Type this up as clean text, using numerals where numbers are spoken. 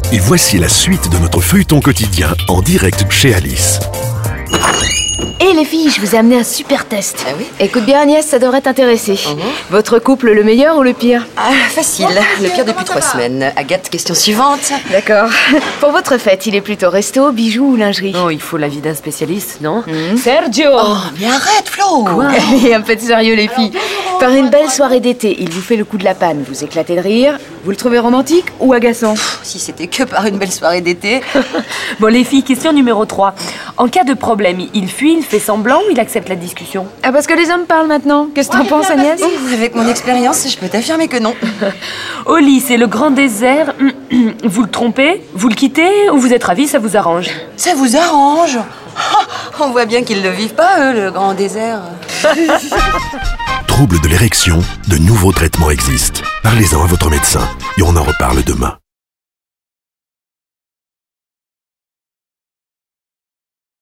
Et voici la suite de notre feuilleton quotidien en direct chez Alice. Et les filles, je vous ai amené un super test. Ah oui? Écoute bien Agnès, ça devrait t'intéresser. Votre couple, le meilleur ou le pire? Ah, facile. Le pire depuis 3 semaines. Agathe, question suivante. D'accord. Pour votre fête, il est plutôt resto, bijoux ou lingerie? Oh, il faut l'avis d'un spécialiste, non? Sergio! Oh, mais arrête, Flo. Et un peu de sérieux les filles. Par une belle soirée d'été, il vous fait le coup de la panne, vous éclatez de rire. Vous le trouvez romantique ou agaçant? Si c'était que par une belle soirée d'été. Bon, les filles, question numéro 3. En cas de problème, il fuit, il fait semblant ou il accepte la discussion? Ah, parce que les hommes parlent maintenant. Qu'est-ce que t'en penses, Agnès? Avec mon expérience, je peux t'affirmer que non. Au lit, c'est le grand désert. Vous le trompez? Vous le quittez? Ou vous êtes ravis, ça vous arrange? Ça vous arrange? On voit bien qu'ils le vivent pas, eux, le grand désert. Troubles de l'érection, de nouveaux traitements existent. Parlez-en à votre médecin et on en reparle demain.